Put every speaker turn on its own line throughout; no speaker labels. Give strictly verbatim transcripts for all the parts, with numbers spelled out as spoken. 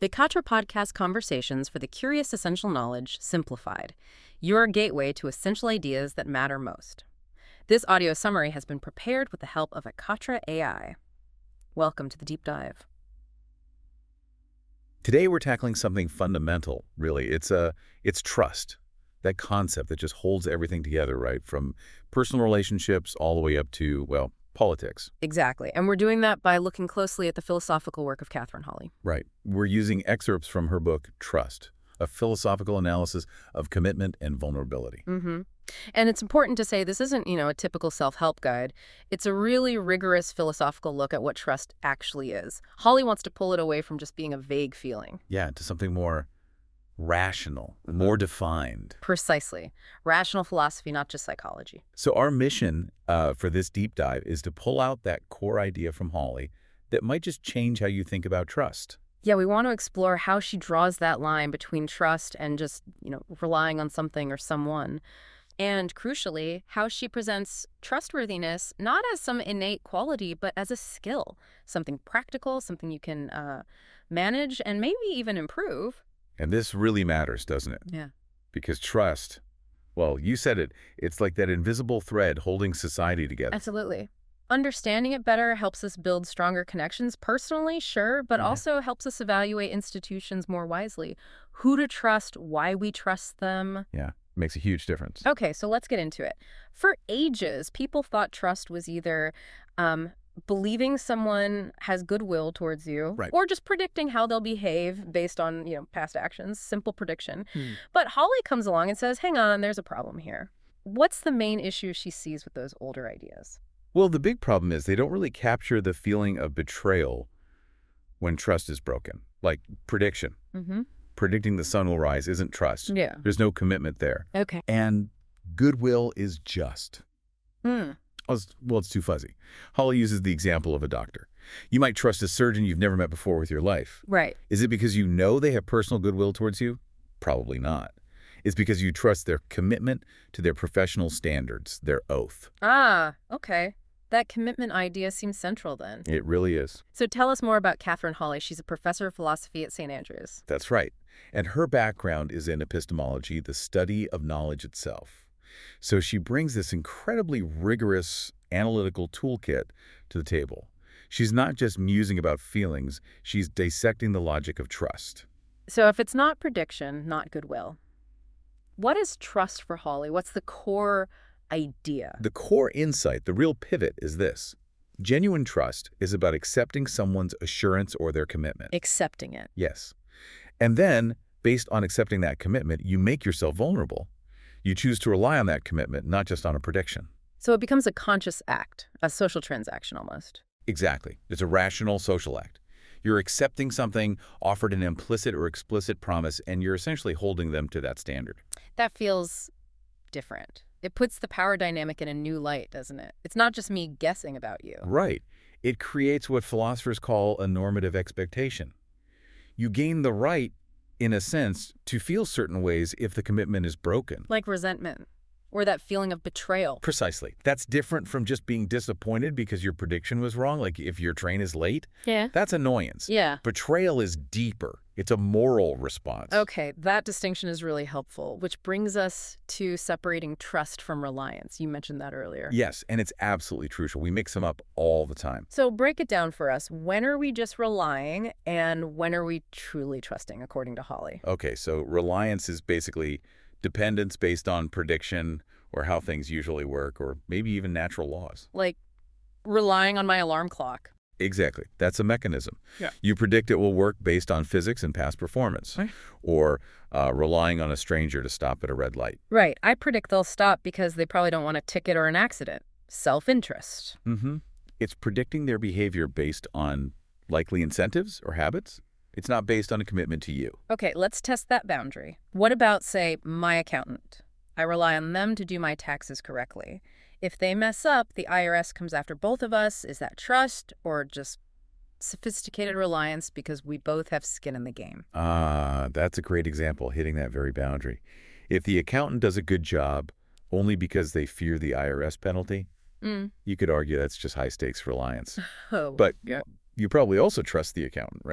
Vikatra Podcast Conversations for the Curious Essential Knowledge Simplified, your gateway to essential ideas that matter most. This audio summary has been prepared with the help of Vikatra A I. Welcome to the deep dive.
Today we're tackling something fundamental, really. It's a, it's trust, that concept that just holds everything together, right? From personal relationships all the way up to, well, politics.
Exactly. And we're doing that by looking closely at the philosophical work of Catherine Hawley.
Right. We're using excerpts from her book, Trust, a philosophical analysis of commitment and vulnerability.
Mm-hmm. And it's important to say this isn't, you know, a typical self-help guide. It's a really rigorous philosophical look at what trust actually is. Hawley wants to pull it away from just being a vague feeling.
Yeah, to something more rational, more defined.
Precisely. Rational philosophy, not just psychology.
So our mission uh, for this deep dive is to pull out that core idea from Hawley that might just change how you think about trust.
Yeah, we want to explore how she draws that line between trust and just, you know, relying on something or someone. And crucially, how she presents trustworthiness not as some innate quality, but as a skill, something practical, something you can uh, manage and maybe even improve.
And this really matters, doesn't it?
Yeah.
Because trust, well, you said it, it's like that invisible thread holding society together.
Absolutely. Understanding it better helps us build stronger connections personally, sure, but
Yeah.
also helps us evaluate institutions more wisely. Who to trust, why we trust them.
Yeah, makes a huge difference.
Okay, so let's get into it. For ages, people thought trust was either um, believing someone has goodwill towards you,
Right.
or just predicting how they'll behave based on, you know, past actions, simple prediction.
Hmm.
But Hawley comes along and says, hang on, there's a problem here. What's the main issue she sees with those older ideas?
Well, the big problem is they don't really capture the feeling of betrayal when trust is broken. Like prediction.
Mm-hmm.
Predicting the sun will rise isn't trust.
Yeah.
There's no commitment there.
Okay.
And goodwill is just.
Hmm.
Well, it's, well, it's too fuzzy. Hawley uses the example of a doctor. You might trust a surgeon you've never met before with your life.
Right.
Is it because you know they have personal goodwill towards you? Probably not. It's because you trust their commitment to their professional standards, their oath.
Ah, okay. That commitment idea seems central then.
It really is.
So tell us more about Catherine Hawley. She's a professor of philosophy at Saint Andrews.
That's right. And her background is in epistemology, the study of knowledge itself. So she brings this incredibly rigorous analytical toolkit to the table. She's not just musing about feelings, she's dissecting the logic of trust.
So if it's not prediction, not goodwill, what is trust for Hawley? What's the core idea?
The core insight, the real pivot, is this. Genuine trust is about accepting someone's assurance or their commitment.
Accepting it.
Yes. And then, based on accepting that commitment, you make yourself vulnerable. You choose to rely on that commitment, not just on a prediction.
So it becomes a conscious act, a social transaction almost.
Exactly. It's a rational social act. You're accepting something, offered an implicit or explicit promise, and you're essentially holding them to that standard.
That feels different. It puts the power dynamic in a new light, doesn't it? It's not just me guessing about you.
Right. It creates what philosophers call a normative expectation. You gain the right, in a sense, to feel certain ways if the commitment is broken.
Like resentment, or that feeling of betrayal.
Precisely. That's different from just being disappointed because your prediction was wrong, like if your train is late.
Yeah.
That's annoyance.
Yeah.
Betrayal is deeper. It's a moral response.
Okay, that distinction is really helpful, which brings us to separating trust from reliance. You mentioned that earlier.
Yes, and it's absolutely crucial. We mix them up all the time.
So break it down for us. When are we just relying and when are we truly trusting, according to Hawley?
Okay, so reliance is basically dependence based on prediction or how things usually work, or maybe even natural laws.
Like relying on my alarm clock.
Exactly. That's a mechanism.
Yeah.
You predict it will work based on physics and past performance,
Right.
or uh, relying on a stranger to stop at a red light.
Right. I predict they'll stop because they probably don't want a ticket or an accident. Self-interest.
Mm-hmm. It's predicting their behavior based on likely incentives or habits. It's not based on a commitment to you.
Okay, let's test that boundary. What about, say, my accountant? I rely on them to do my taxes correctly. If they mess up, the I R S comes after both of us. Is that trust or just sophisticated reliance because we both have skin in the game?
Ah, that's a great example, hitting that very boundary. If the accountant does a good job only because they fear the I R S penalty,
Mm.
you could argue that's just high-stakes reliance.
Oh,
But
yeah.
you probably also trust the accountant, right?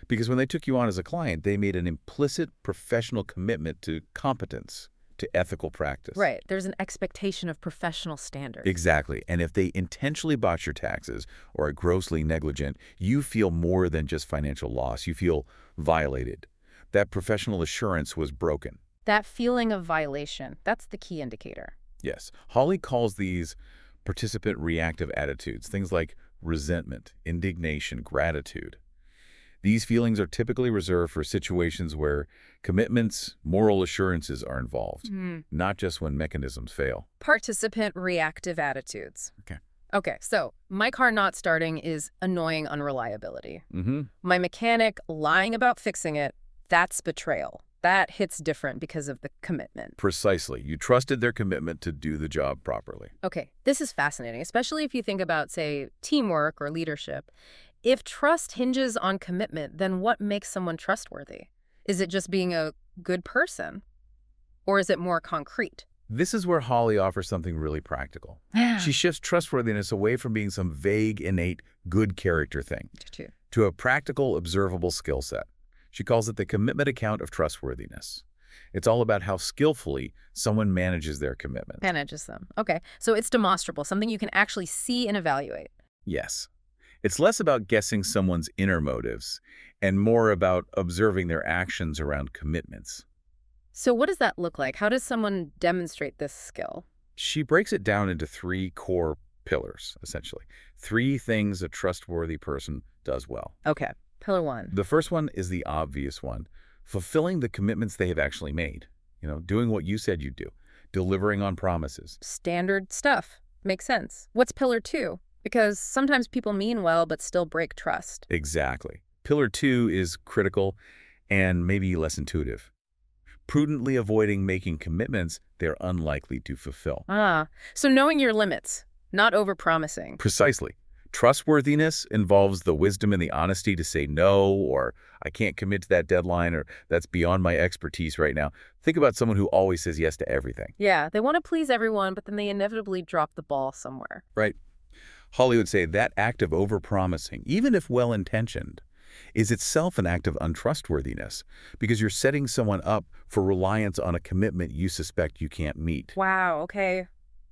Because when they took you on as a client, they made an implicit professional commitment to competence, to ethical practice.
Right. There's an expectation of professional standards.
Exactly. And if they intentionally botch your taxes or are grossly negligent, you feel more than just financial loss. You feel violated. That professional assurance was broken.
That feeling of violation, that's the key indicator.
Yes. Hawley calls these participant reactive attitudes, things like resentment, indignation, gratitude. These feelings are typically reserved for situations where commitments, moral assurances are involved,
Mm.
not just when mechanisms fail.
Participant reactive attitudes.
Okay.
Okay, so my car not starting is annoying unreliability.
Mm-hmm.
My mechanic lying about fixing it, that's betrayal. That hits different because of the commitment.
Precisely. You trusted their commitment to do the job properly.
Okay, this is fascinating, especially if you think about, say, teamwork or leadership. If trust hinges on commitment, then what makes someone trustworthy? Is it just being a good person? Or is it more concrete?
This is where Hawley offers something really practical. She shifts trustworthiness away from being some vague, innate, good character thing to a practical, observable skill set. She calls it the commitment account of trustworthiness. It's all about how skillfully someone manages their commitment.
Manages them. Okay, so it's demonstrable, something you can actually see and evaluate.
Yes. It's less about guessing someone's inner motives and more about observing their actions around commitments.
So what does that look like? How does someone demonstrate this skill?
She breaks it down into three core pillars, essentially. Three things a trustworthy person does well.
Okay, pillar one.
The first one is the obvious one, fulfilling the commitments they have actually made. You know, doing what you said you'd do, delivering on promises.
Standard stuff. Makes sense. What's pillar two? Because sometimes people mean well but still break trust.
Exactly. Pillar two is critical and maybe less intuitive. Prudently avoiding making commitments they're unlikely to fulfill.
Ah, so knowing your limits, not overpromising.
Precisely. Trustworthiness involves the wisdom and the honesty to say no, or I can't commit to that deadline, or that's beyond my expertise right now. Think about someone who always says yes to everything.
Yeah, they want to please everyone, but then they inevitably drop the ball somewhere.
Right. Hawley would say that act of overpromising, even if well-intentioned, is itself an act of untrustworthiness because you're setting someone up for reliance on a commitment you suspect you can't meet.
Wow, okay.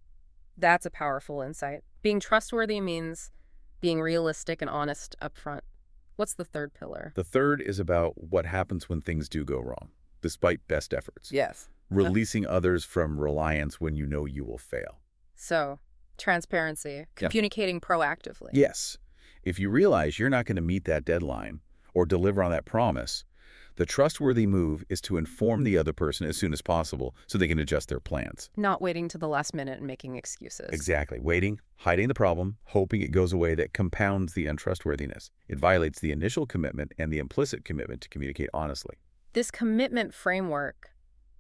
That's a powerful insight. Being trustworthy means being realistic and honest up front. What's the third pillar?
The third is about what happens when things do go wrong, despite best efforts.
Yes.
Releasing others from reliance when you know you will fail.
So, transparency, communicating proactively.
Yes. If you realize you're not going to meet that deadline or deliver on that promise, the trustworthy move is to inform the other person as soon as possible so they can adjust their plans.
Not waiting to the last minute and making excuses.
Exactly. Waiting, hiding the problem, hoping it goes away, that compounds the untrustworthiness. It violates the initial commitment and the implicit commitment to communicate honestly.
This commitment framework,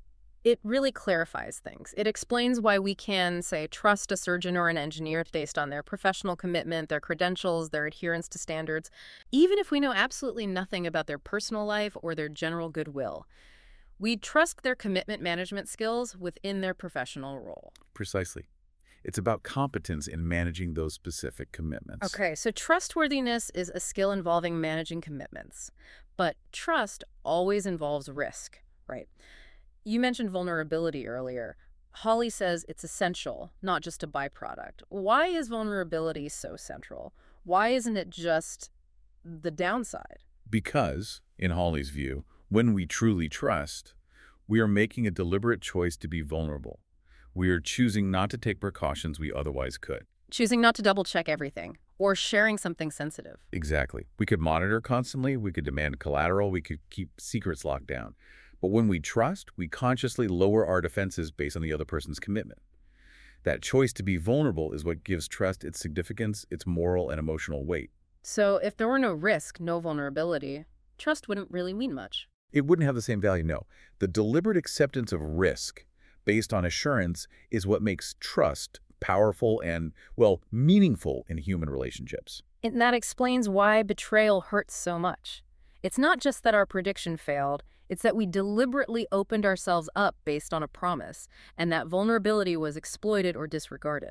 it really clarifies things. It explains why we can, say, trust a surgeon or an engineer based on their professional commitment, their credentials, their adherence to standards, even if we know absolutely nothing about their personal life or their general goodwill. We trust their commitment management skills within their professional role.
Precisely. It's about competence in managing those specific commitments.
Okay, so trustworthiness is a skill involving managing commitments. But trust always involves risk, right? You mentioned vulnerability earlier. Hawley says it's essential, not just a byproduct. Why is vulnerability so central? Why isn't it just the downside?
Because, in Hawley's view, when we truly trust, we are making a deliberate choice to be vulnerable. We are choosing not to take precautions we otherwise could.
Choosing not to double-check everything, or sharing something sensitive.
Exactly. We could monitor constantly, we could demand collateral, we could keep secrets locked down. But when we trust, we consciously lower our defenses based on the other person's commitment. That choice to be vulnerable is what gives trust its significance, its moral and emotional weight.
So if there were no risk, no vulnerability, trust wouldn't really mean much.
It wouldn't have the same value, no. The deliberate acceptance of risk based on assurance is what makes trust powerful and, well, meaningful in human relationships.
And that explains why betrayal hurts so much. It's not just that our prediction failed, it's that we deliberately opened ourselves up based on a promise, and that vulnerability was exploited or disregarded.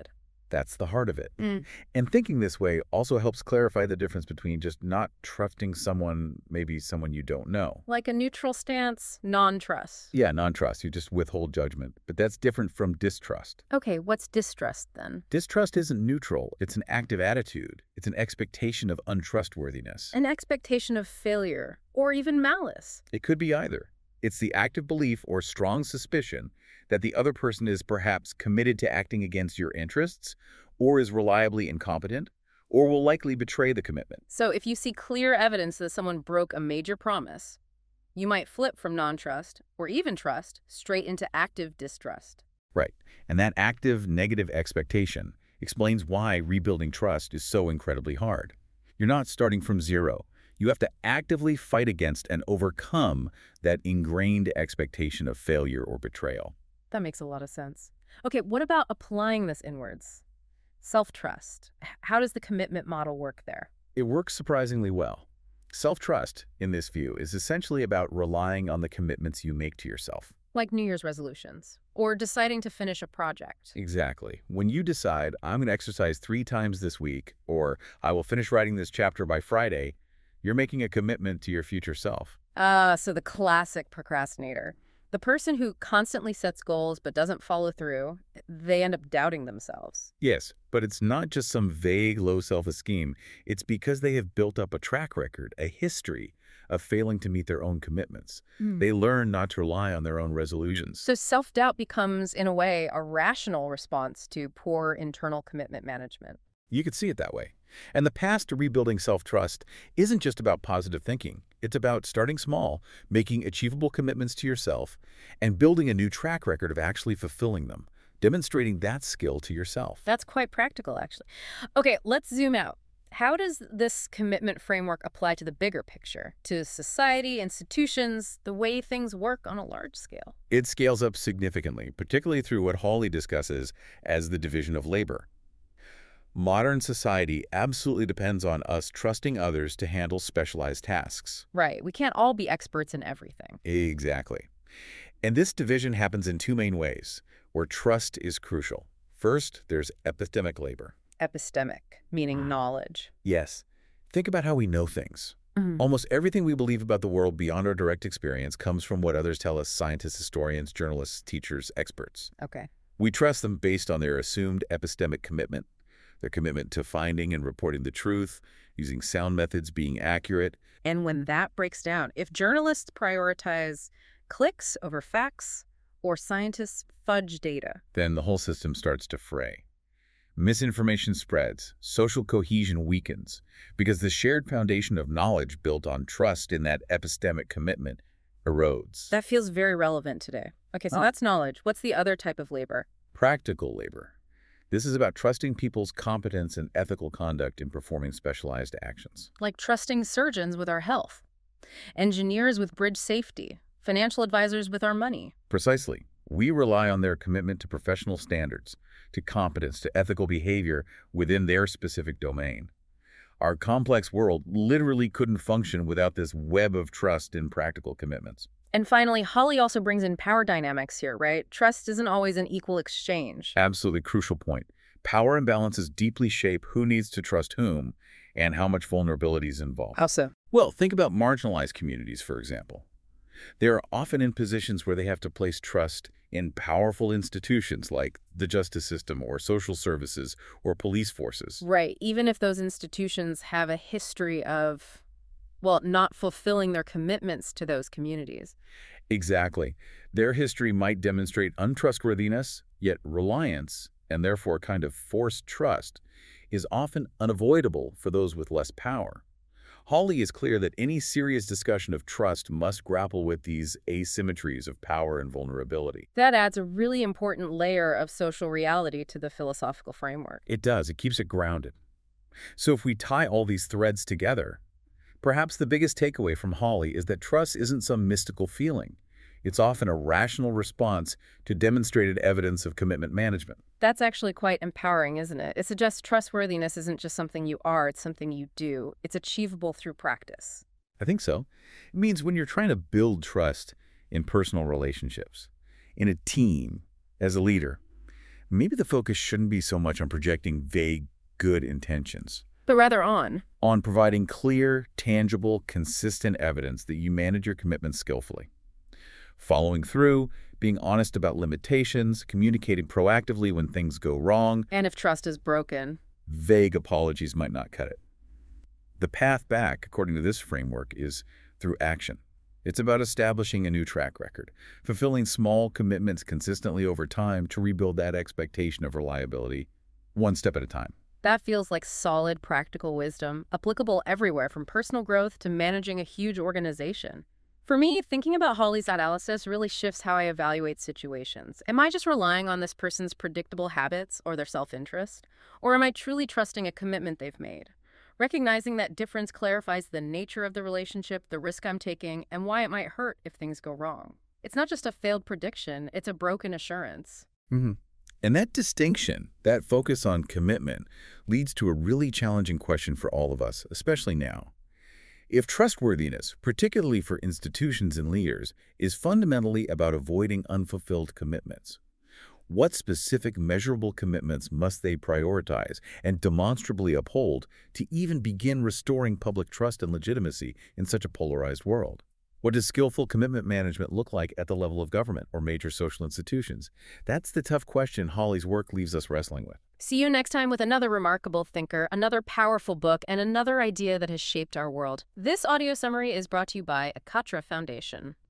That's the heart of it.
Mm.
And thinking this way also helps clarify the difference between just not trusting someone, maybe someone you don't know.
Like a neutral stance, non-trust.
Yeah, non-trust, you just withhold judgment. But that's different from distrust.
Okay, what's distrust then?
Distrust isn't neutral. It's an active attitude. It's an expectation of untrustworthiness.
An expectation of failure, or even malice.
It could be either. It's the active belief or strong suspicion that the other person is perhaps committed to acting against your interests, or is reliably incompetent, or will likely betray the commitment.
So if you see clear evidence that someone broke a major promise, you might flip from non-trust, or even trust, straight into active distrust.
Right. And that active negative expectation explains why rebuilding trust is so incredibly hard. You're not starting from zero. You have to actively fight against and overcome that ingrained expectation of failure or betrayal.
That makes a lot of sense. Okay, what about applying this inwards? Self-trust. H- How does the commitment model work there?
It works surprisingly well. Self-trust, in this view, is essentially about relying on the commitments you make to yourself.
Like New Year's resolutions, or deciding to finish a project.
Exactly. When you decide, I'm going to exercise three times this week, or I will finish writing this chapter by Friday, you're making a commitment to your future self.
Ah, so the classic procrastinator. The person who constantly sets goals but doesn't follow through, they end up doubting themselves.
Yes, but it's not just some vague low self-esteem. It's because they have built up a track record, a history of failing to meet their own commitments.
Mm.
They learn not to rely on their own resolutions.
So self-doubt becomes, in a way, a rational response to poor internal commitment management.
You could see it that way. And the path to rebuilding self-trust isn't just about positive thinking. It's about starting small, making achievable commitments to yourself, and building a new track record of actually fulfilling them, demonstrating that skill to yourself.
That's quite practical, actually. Okay, let's zoom out. How does this commitment framework apply to the bigger picture, to society, institutions, the way things work on a large scale?
It scales up significantly, particularly through what Hawley discusses as the division of labor. Modern society absolutely depends on us trusting others to handle specialized tasks.
Right. We can't all be experts in everything.
Exactly. And this division happens in two main ways, where trust is crucial. First, there's epistemic labor.
Epistemic, meaning knowledge.
Yes. Think about how we know things.
Mhm.
Almost everything we believe about the world beyond our direct experience comes from what others tell us: scientists, historians, journalists, teachers, experts.
Okay.
We trust them based on their assumed epistemic commitment, their commitment to finding and reporting the truth, using sound methods, being accurate.
And when that breaks down, if journalists prioritize clicks over facts, or scientists fudge data,
Then the whole system starts to fray. Misinformation spreads, social cohesion weakens, because the shared foundation of knowledge built on trust in that epistemic commitment erodes.
that feels very relevant today. Okay, so
Oh.
that's knowledge. What's the other type of labor?
Practical labor. This is about trusting people's competence and ethical conduct in performing specialized actions.
Like trusting surgeons with our health, engineers with bridge safety, financial advisors with our money.
Precisely. We rely on their commitment to professional standards, to competence, to ethical behavior within their specific domain. Our complex world literally couldn't function without this web of trust and practical commitments.
And finally, Hawley also brings in power dynamics here, right? Trust isn't always an equal exchange.
Absolutely crucial point. Power imbalances deeply shape who needs to trust whom and how much vulnerability is involved.
How so?
Well, think about marginalized communities, for example. They are often in positions where they have to place trust in powerful institutions like the justice system or social services or police forces.
Right, even if those institutions have a history of, well, not fulfilling their commitments to those communities.
Exactly. Their history might demonstrate untrustworthiness, yet reliance, and therefore a kind of forced trust, is often unavoidable for those with less power. Hawley is clear that any serious discussion of trust must grapple with these asymmetries of power and vulnerability.
That adds a really important layer of social reality to the philosophical framework.
It does. It keeps it grounded. So if we tie all these threads together, perhaps the biggest takeaway from Hawley is that trust isn't some mystical feeling. It's often a rational response to demonstrated evidence of commitment management.
That's actually quite empowering, isn't it? It suggests trustworthiness isn't just something you are, it's something you do. It's achievable through practice.
I think so. It means when you're trying to build trust in personal relationships, in a team, as a leader, Maybe the focus shouldn't be so much on projecting vague, good intentions,
But rather on.
on providing clear, tangible, consistent evidence that you manage your commitments skillfully. Following through, being honest about limitations, communicating proactively when things go wrong.
And if trust is broken.
Vague apologies might not cut it. The path back, according to this framework, is through action. It's about establishing a new track record, fulfilling small commitments consistently over time to rebuild that expectation of reliability, one step at a time.
That feels like solid practical wisdom, applicable everywhere from personal growth to managing a huge organization. For me, thinking about Hawley's analysis really shifts how I evaluate situations. Am I just relying on this person's predictable habits or their self-interest? Or am I truly trusting a commitment they've made? Recognizing that difference clarifies the nature of the relationship, the risk I'm taking, and why it might hurt if things go wrong. It's not just a failed prediction, it's a broken assurance.
Mm-hmm. And that distinction, that focus on commitment, leads to a really challenging question for all of us, especially now. If trustworthiness, particularly for institutions and leaders, is fundamentally about avoiding unfulfilled commitments, what specific measurable commitments must they prioritize and demonstrably uphold to even begin restoring public trust and legitimacy in such a polarized world? What does skillful commitment management look like at the level of government or major social institutions? That's the tough question Hawley's work leaves us wrestling with.
See you next time with another remarkable thinker, another powerful book, and another idea that has shaped our world. This audio summary is brought to you by Akatra Foundation.